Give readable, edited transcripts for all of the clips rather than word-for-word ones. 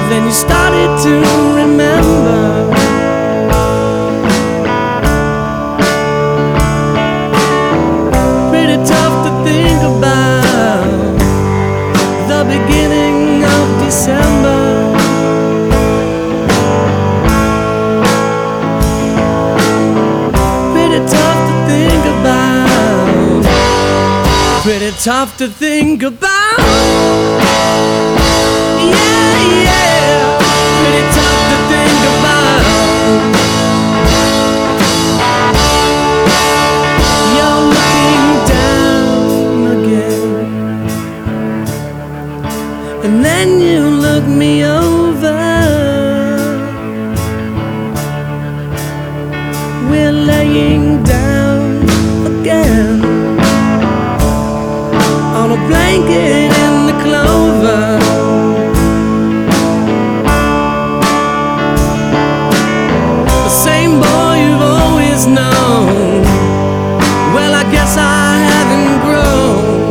Then you started to remember. Pretty tough to think about the beginning of December. Pretty tough to think about. Pretty tough to think about. Yeah, yeah. Pretty tough to think about. You're looking down again, and then you look me over. We're laying down again on a blanket in the clover. The same boy you've always known. Well, I guess I haven't grown.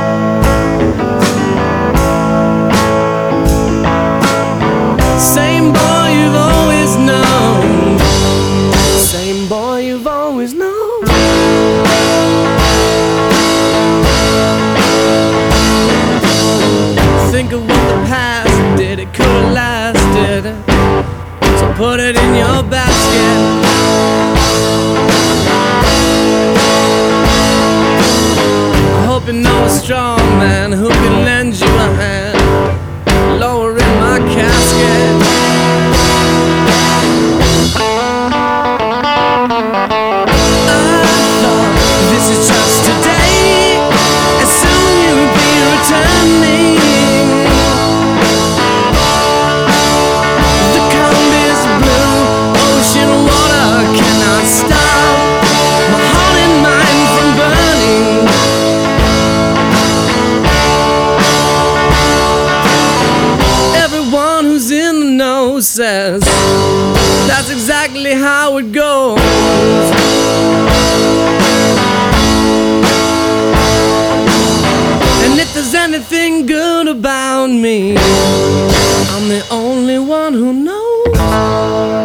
Same boy you've always known. Same boy you've always known. Think of what the past did, it could have lasted. So put it in your basket. I hope you know a strong man who can lend you a hand, lowering my casket. I thought this is just today, and soon you'll be returning. The calm is blue, ocean water cannot stop my heart and mind from burning. Everyone who's in the know says that's exactly how it goes. And if there's anything good about me, I'm the only one who knows.